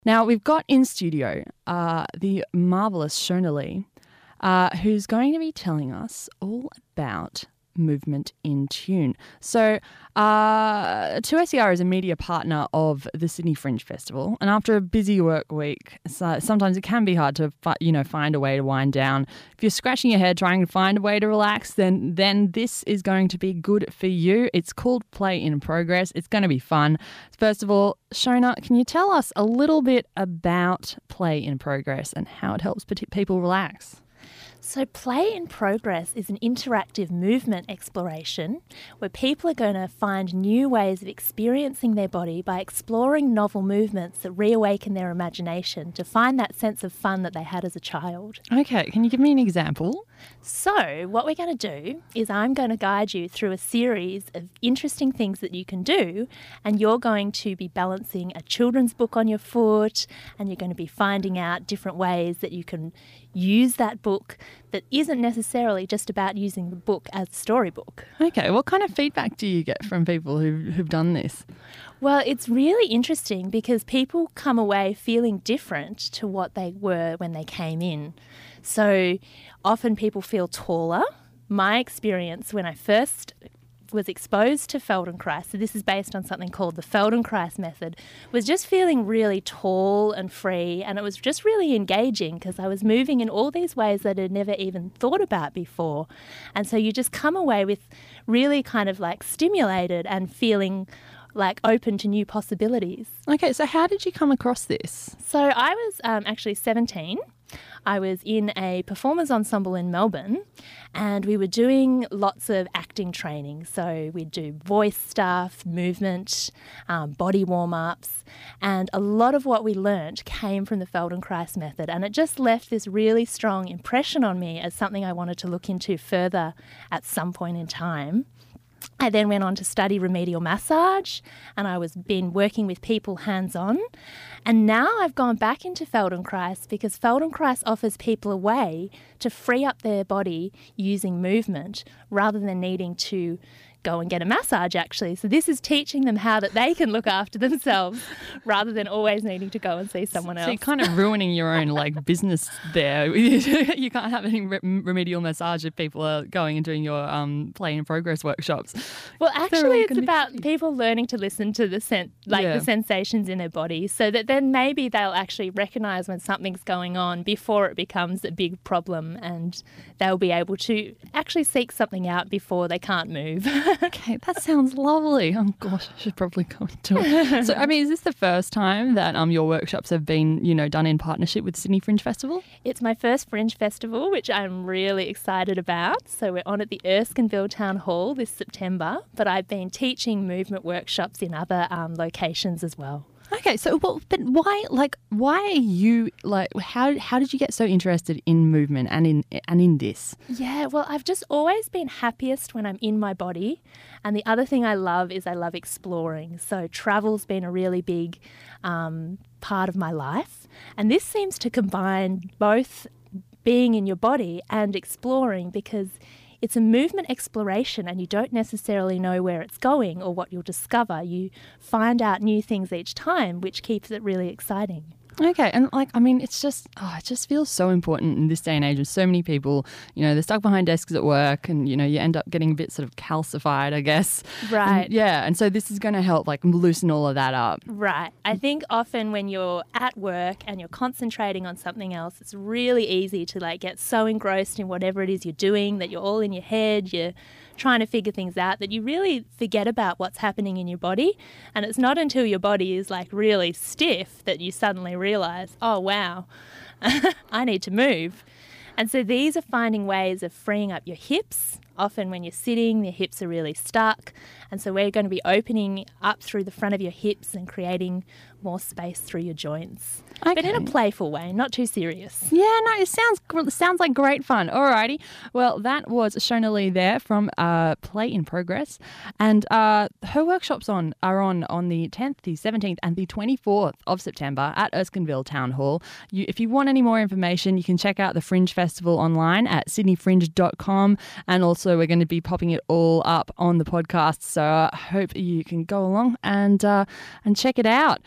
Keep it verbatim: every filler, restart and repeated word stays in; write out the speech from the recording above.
Now, we've got in studio uh, the marvellous Shona Lee, uh, who's going to be telling us all about Movement in Tune. So, uh, two S E R is a media partner of the Sydney Fringe Festival, and after a busy work week, so sometimes it can be hard to, fi- you know, find a way to wind down. If you're scratching your head trying to find a way to relax, then then this is going to be good for you. It's called Play in Progress. It's going to be fun. First of all, Shona, can you tell us a little bit about Play in Progress and how it helps pe- people relax? So Play in Progress is an interactive movement exploration where people are going to find new ways of experiencing their body by exploring novel movements that reawaken their imagination to find that sense of fun that they had as a child. Okay, can you give me an example? So what we're going to do is I'm going to guide you through a series of interesting things that you can do, and you're going to be balancing a children's book on your foot, and you're going to be finding out different ways that you can use that book that isn't necessarily just about using the book as a storybook. Okay, what kind of feedback do you get from people who've, who've done this? Well, it's really interesting because people come away feeling different to what they were when they came in. So often people feel taller. My experience when I first was exposed to Feldenkrais, so this is based on something called the Feldenkrais method, was just feeling really tall and free, and it was just really engaging because I was moving in all these ways that I'd never even thought about before. And so you just come away with really kind of like stimulated and feeling like open to new possibilities. Okay, so how did you come across this? So I was um, actually seventeen. I was in a performers ensemble in Melbourne, and we were doing lots of acting training. So we'd do voice stuff, movement, um, body warm-ups, and a lot of what we learnt came from the Feldenkrais method, and it just left this really strong impression on me as something I wanted to look into further at some point in time. I then went on to study remedial massage, and I was been working with people hands-on. And now I've gone back into Feldenkrais because Feldenkrais offers people a way to free up their body using movement rather than needing to go and get a massage, actually. So this is teaching them how that they can look after themselves rather than always needing to go and see someone else. So you're kind of ruining your own like business there. You can't have any re- remedial massage if people are going and doing your um, Play in Progress workshops. Well, actually, really it's about people learning to listen to the sen- like Yeah. the sensations in their body, so that then maybe they'll actually recognise when something's going on before it becomes a big problem, and they'll be able to actually seek something out before they can't move. Okay, that sounds lovely. Oh gosh, I should probably go into it. So, I mean, is this the first time that um your workshops have been, you know, done in partnership with Sydney Fringe Festival? It's my first Fringe Festival, which I'm really excited about. So we're on at the Erskineville Town Hall this September, but I've been teaching movement workshops in other um, locations as well. Okay, so well, but why, like, why are you like? How how did you get so interested in movement and in and in this? Yeah, well, I've just always been happiest when I'm in my body. And the other thing I love is I love exploring. So travel's been a really big um, part of my life. And this seems to combine both being in your body and exploring, because it's a movement exploration and you don't necessarily know where it's going or what you'll discover. You find out new things each time, which keeps it really exciting. Okay, and like, I mean, it's just, oh, it just feels so important in this day and age with so many people, you know, they're stuck behind desks at work and, you know, you end up getting a bit sort of calcified, I guess. Right. And, yeah, and so this is going to help like loosen all of that up. Right. I think often when you're at work and you're concentrating on something else, it's really easy to like get so engrossed in whatever it is you're doing that you're all in your head, you're trying to figure things out, that you really forget about what's happening in your body. And it's not until your body is like really stiff that you suddenly realise, oh, wow, I need to move. And so these are finding ways of freeing up your hips. Often when you're sitting, the hips are really stuck. And so we're going to be opening up through the front of your hips and creating more space through your joints. Okay. But in a playful way, not too serious. Yeah, no, it sounds gr- sounds like great fun. Alrighty. Well, that was Shona Lee there from uh, Play in Progress. And uh, her workshops on are on on the tenth, the seventeenth and the twenty-fourth of September at Erskineville Town Hall. You, if you want any more information, you can check out the Fringe Festival online at sydney fringe dot com. And also we're going to be popping it all up on the podcast. So I hope you can go along and, uh, and check it out.